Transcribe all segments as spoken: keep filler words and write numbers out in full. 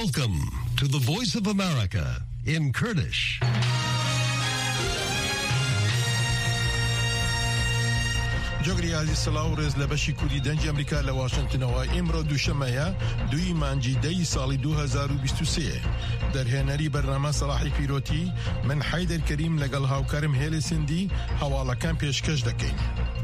Welcome to the Voice of America in Kurdish. جوگری عزیز سلاو رز لبشی کوری دنج امریکا لواشنطن و امرو دوشمه دوی مانجی دی سالی دو هزار و بیست و سه در هنری برنامه صلاحی پیروتی من حیدر کریم لگل هاوکارم هیل سندی حوالا کم پیشکش دکین.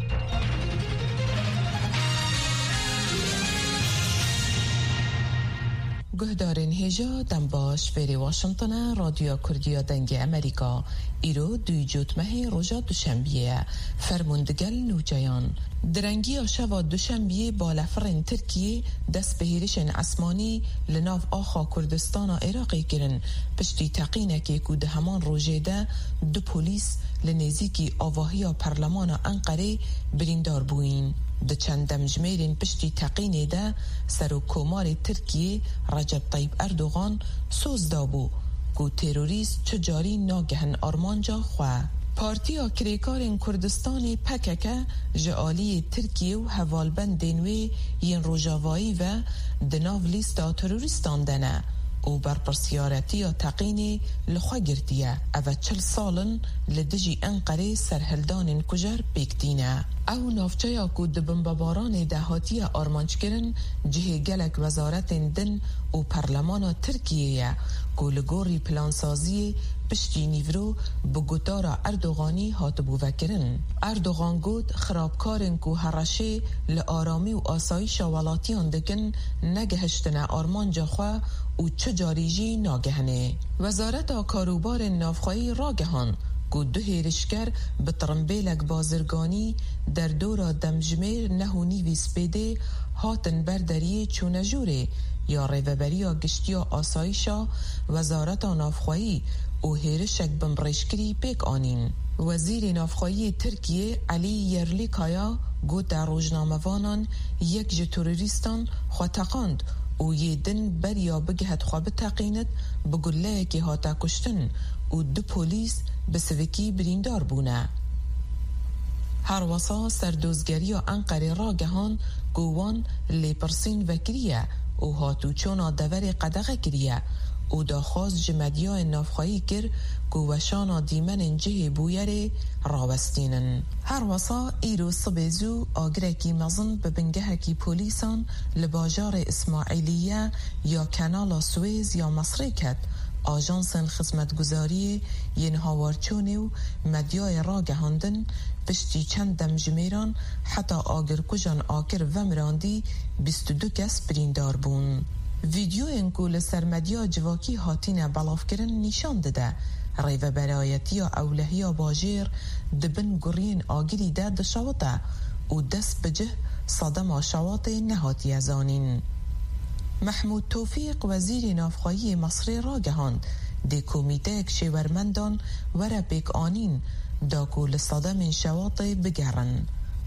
گهدارین هجا دنباش بری واشنطن رادیو کردیا دنگ امریکا ایرو دوی جوتمه روژا دوشنبیه فرموندگل نوجیان درنگی آشوا دوشنبیه بالافرین ترکیه دست بهیرشن اسمانی لناف آخا کردستان عراقی گرن پشتی تقینه که کود همان روژه ده دو پولیس لنزیکی آواهی پرلمان انقره بریندار بوین. ده چند دمجمیرین پشتی تقینه ده سر و کمار ترکیه رجب طیب اردوغان سوز دابو گو تروریست چجاری ناگهن آرمانجا خواه. پارتیا کریکارین کردستان پککه جعالی ترکیه و حوالبند دینوی ین روژاوایی و دناو لیستا تروریستان دنه او بر پرسیارتی تقینی لخوا گرتیه او چل سالن لدجی انقره سرهلدان کجر بیکتینه او نافچه یا کود بمباران دهاتی آرمانچ کرن جه گلک وزارت دن و پرلمان ترکیه گولگوری پلانسازی پشتی نیورو بگوتارا اردوغانی هاتبو وکرن. اردوغان گود خرابکارن کو هرشه لآرامی و آسایش ولاتیان دکن نگهشتن آرمانجا خواه و چجاریجی ناگهنه. وزارت کاروبار نافخوایی راگهان گو دو هیرشگر به ترمبیلک بازرگانی در دورا دمجمیر نهونی ویسپیده هاتن بردریه چونجوره یا ریوبریا گشتیا آسایشا وزارت نافخوایی او هیرشک بمرشکری پیک آنین. وزیر نافخوایی ترکیه علی یرلیکایا گو در روزنامه‌وانان یک جه تروریستان خواتقاند او یه دن بریا بگهت خواب تقیند بگله که هاتا کشتن او دو پولیس بسوکی بریندار بونه. هر واسا سردوزگری و انقره را گهان گوان لیپرسین وکریه او هاتو چونا دور قدغه کریه او داخواست جمدیا نافخایی کر گوشانا دیمن جه بویره راوستینن. هر واسا ایرو صبیزو آگرکی مزن ببنگه کی پولیسان لباجار اسماعیلیه یا کنال سویز یا مصری کد آژانسن خدمتگزاری ین هاورچونی و مدیای را گهاندن پشتی چند دمجمیران حتی آگر کجان آگر و مراندی بیست و دو کس بریندار بون. ویدیو انکول سرمدیا جواکی هاتین بلاف کرن نشان داده ریو برایتی اولهی باجیر دبن گرین آگری ده دشواته و دست بجه صدم شواته نهاتی ازانین. محمود توفیق وزیر نافخوایی مصر را گهاند دی کمیته کشورمندان وره بیک آنین دا کول صدم شواته بگرن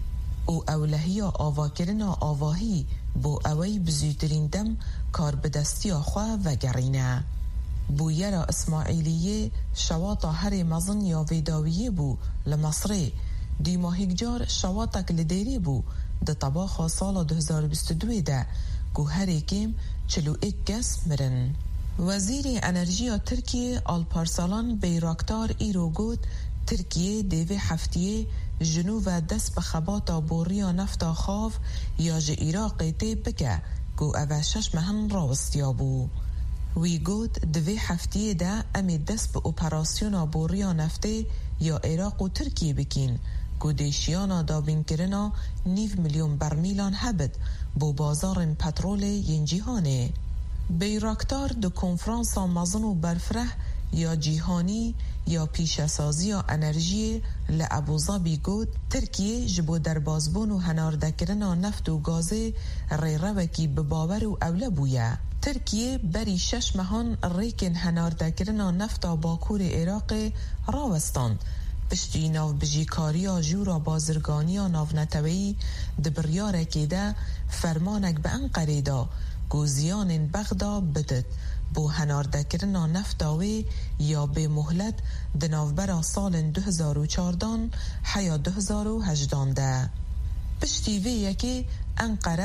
او اولهی آوا کرن آواهی بو اوی بزیترین دم کار بدستی خواه و گرینه. بو یرا اسماعیلیه شواتا هر مزن یا ویداویه بو لمصره دی ماهیک جار شواتک لدیری بو ده طباخا سال دو هزار و بیست و دو ده گو هر کم چلو ایک کس مرن. وزیر انرژی ترکیه آلپارسالان بیراکتار ایرو گود ترکیه دیوه هفتیه جنو و دست به خباتا بوریا نفتا خاف یا جه ایراقی تی بکه گو اوشش مهن راوستیا بو. وی گود دوی هفتیه ده امی دست به اپراسیونا بوریا نفته یا ایراق و ترکیه بکین گو دیشیانا دابین کرنا نیف میلیون برمیلان هبد بو بازار پترول ین جیهانه. بیراکتار دو کنفرانسا مزن و برفره یا جیهانی یا پیشسازی یا انرژی لابوظبی گود ترکیه جبو در بازبون و هناردکرنا نفت و گازه ری روکی بباور و اوله بویه. ترکیه بری شش مهان ریکن هناردکرنا نفتا باکور عراق راوستان پشتی ناو بجیکاریا جورا بازرگانیا ناو نتوی دبریاره که ده فرمانک به انقره دا گوزیان بغدا بدد بو هناردکرنا نفتاوی یا به مهلت دناوبرا سال دو هزار و چهارده حیا دو هزار و هجده ده. پشتی وی یکی انقره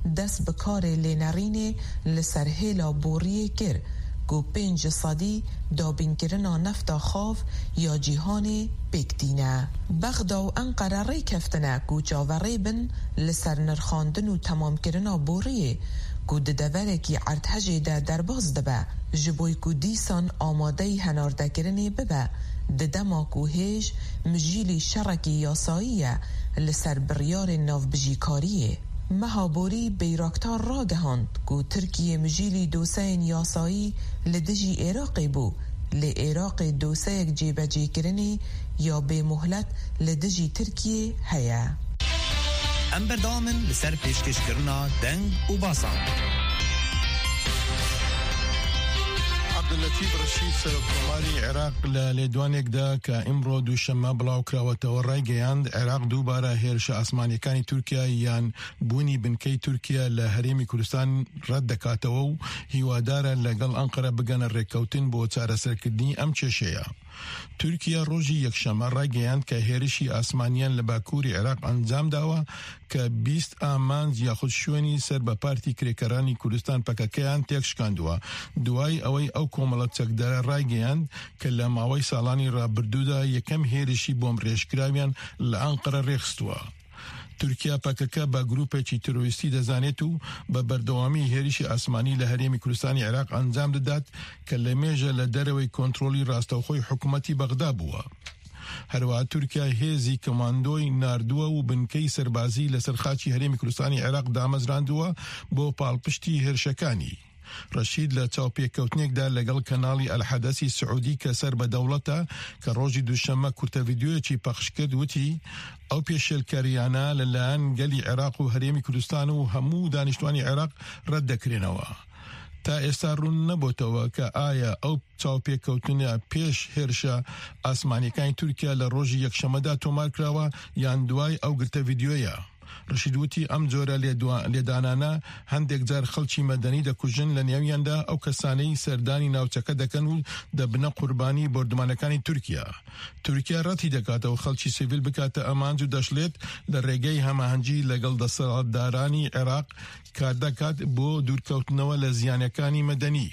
دست بکار لینرین لسرهیلا بوری کر گو پنج صدی دابین کرنا نفتا خاف یا جیهان بکدینه. بغدا و انقره ری کفتنه گو جاوری بن لسر نرخاندن و تمام کرنا بوریه گو ددورکی عرتهجه ده درباز دبه جبوی کو دیسان آماده هنارده کرنی ببه ددما کو هیج مجیلی شرکی یاساییه لسر بریار ناف بجیکاریه. مهابوری بیراکتار را گهاند گو ترکیه مجیلی دوسین یاسایی لدجی ایراقی بو لی ایراق دوسیک جیبه جی کرنی یا به مهلت لدجی ترکیه هیا. ام بردامن لسر پیشکش کرنا دنگ و باسان. عبداللطیف رشید سرکوماری عراق للیدوانێک دا کە ئیمڕۆ دووشەممە بڵاو کراوەتەوە ڕایگەیاند عێراق دووبارە هێرشە ئاسمانیەکانی تورکیا یان بوونی بنکەی تورکیا لە هەرێمی کوردستان ڕەت دەکاتەوە و هیوادارە لەگەڵ ئەنقەرە بگەنە ڕێککەوتن بۆ چارەسەرکردنی ئەم کێشەیە. تورکیا ڕۆژی یەکشەممە ڕایگەیاند کە هێرشی ئاسمانیان لە باکووری عێراق ئەنجام داوە کە بیست ئامانج یاخود شوێنی سەر بە پارتی کرێکەرانی کوردستان پەکەکەیان تێکشکاندووە دوای ئەوەی ئەو کۆمەڵە چەکدارە ڕایگەیاند کە لە ماوەی ساڵانی ڕابردوودا یەکەم هێرشی بۆمڕێژکراویان لە ئەنقەرە ڕێخستووە. تورکیا پاکەکە بە گروپێکی تروریستی دەزانێت و بە بەردەوامی هێرشی ئاسمانی لە هەرێمی کوردستانی عێراق ئەنجام دەدات کە لە مێژە لە دەرەوەی کۆنتڕۆلی ڕاستەوخۆی حکوومەتی بەغدا بووە. هەروەها تورکیا هێزی کەماندۆی ناردووە و بنکەی سەربازی لەسەر خاچی هەرێمی کوردستانی عێراق دامەزراندووە بۆ پاڵپشتی هێرشەکانی. ڕەشید لە چاوپێککەوتنێکدا لەگەڵ کەناڵی ئەلحەدەسی سعودی کە سەر بە دەوڵەتە کە ڕۆژی دووشەممە کورتە ڤیدیۆیەکی پەخشکرد وتی ئەو پێشێلکاریانە لەلایەن گەلی عێراق و هەرێمی کوردستان و هەموو دانیشتوانی عێراق ڕەت دەکرێنەوە. تا ئێستا ڕوون نەبووتەوە کە ئایا ئەو چاوپێککەوتنە پێش هێرشە ئاسمانیەکانی تورکیا لە ڕۆژی یەکشەمەدا تۆمار کراوە یان دوای ئەو گرتە ڤیدیۆیە. ڕشیدوتی ئەم جۆرە لێدانانە هەندێک جار خەڵکی مەدەنی دەکوژن لە نێویاندا ئەو کەسانەی سەردانی ناوچەکە دەکەن و دەبنە قوربانی بۆردمانەکانی تورکیا. تورکیا ڕەتی دەکاتەوە خەڵکی سیڤیل بکاتە ئەمانج و دەشلێت لە ڕێگەی هەماهەنگی لەگەڵ دەسەڵاتدارانی عێراق کار دەکات بۆ دوورکەوتنەوە لە زیانەکانی مەدەنی.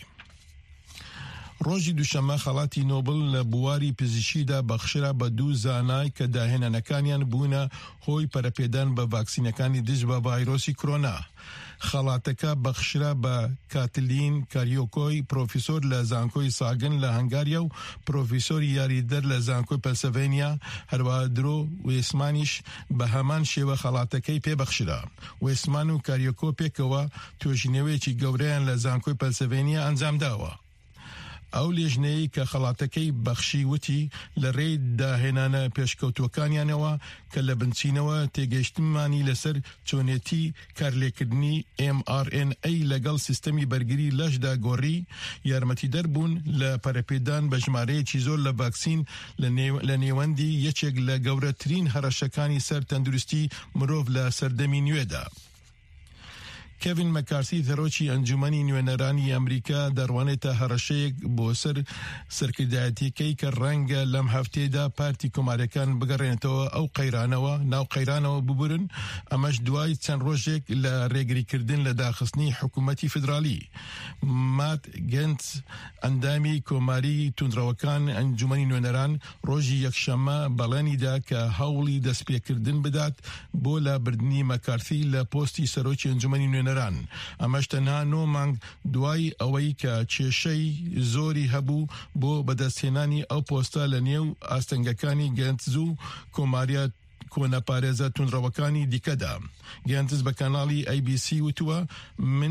ڕۆژی دووشەممە خەڵاتی نۆبل لە بواری پزیشکیدا بەخشرا بە دوو زانای کە داهێنانەکانیان بوونە هۆی پەرەپێدان بە ڤاکسینەکانی دژ بە ڤایرۆسی کۆرۆنا. خەڵاتەکە بەخشرا بە کاتلین کاریۆکۆی پرۆفیسۆر لە زانکۆی ساگن لە هەنگاریا و پرۆفیسۆری یاریدەر لە زانکۆی پەنسیلڤانیا هەروەها درۆ وێسمانیش بە هەمان شێوە خەڵاتەکەی پێبەخشرا. وێسمان و کاریۆکۆ پێکەوە توێژینەوەیەکی گەورەیان لە زانکۆی پەنسیلڤانیا ئەنجام داوە. ئەو لێژنەیە کە خەڵاتەکەی بەخشی وتی لە ڕێی داهێنانە پێشکەوتوەکانیانەوە کە لە بنچینەوە تێگەیشتمانی لەسەر چۆنێتی کارلێکردنی ئێم ئار ئێن ئەی لەگەڵ سیستەمی بەرگری لەشدا گۆڕی یارمەتی دەربوون لە پەرەپێدان بە ژمارەیەکی زۆر لە ڤاکسین لە نێوەندی یەکێک لە گەورەترین هەڕەشەکانی سەر تەندروستی مرۆڤ لە سەردەمی نوێدا. کێڤین مەکارسی دەرۆکی ئەنجومەنی نوێنەرانی ئەمریکا دەڕوانێتە هەڕەشەیەک بۆ سەر سەرکردایەتیەکەی کە ڕەنگە لەم هەفتەیەدا پارتی کۆماریەکان بگەڕێنێتەوە ئەو قەیرانەوە ناو قەیرانەوە ببورن ئەمەش دوای چەند ڕۆژێک لە ڕێگریکردن لە داخستنی حکوومەتی فدرالی. مات گەنت ئەندامی کۆماری توندڕەوەکان ئەنجومەنی نوێنەران ڕۆژی یەکشەممە بەڵێنیدا کە هەوڵی دەستپێکردن بدات بۆ لابردنی مەکارسی لە پۆستی سەرۆکی ئەنجومەنی نوێنەران. ئەمەش تەنها نۆ مانگ دوای ئەوەی کە کێشەی زۆری هەبوو بۆ بەدەستهێنانی ئەو پۆستە لە نێو ئاستەنگەکانی گەنتز و کۆماریە کۆنەپارێزە توندڕەوەکانی دیکەدا. گەنتز بە کەناڵی ئەی بی سی وتووە من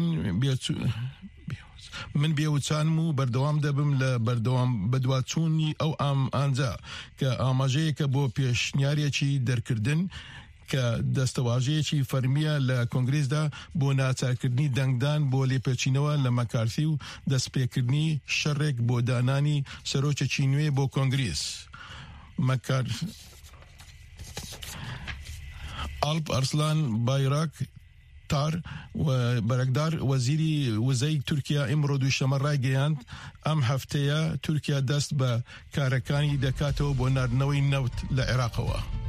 من بێوچانم و بەردەوام دەبم لە بەردەوام بەدواچوونی ئەو ئام ئانجا کە ئاماژەیەکە بۆ پێشنیارێکی دەرکردن کە دەستەواژەیەکی فەرمیە لە کۆنگرێسدا بۆ ناچارکردنی دەنگدان بۆ لێپێچینەوە لە مەکارسی و دەستپێکردنی شەڕێک بۆ دانانی سەرۆکێکی نوێ بۆ کۆنگرێس. مەکار ئالپ ئەرسلان بایراک تار و بەرەکدار وەزیری وزەی تورکیا ئیمڕۆ دووشەممە ڕایگەیاند ئەم هەفتەیە تورکیا دەست بە کارەکانی دەکاتەوە بۆ ناردنەوەی نەوت لە عێراقەوە.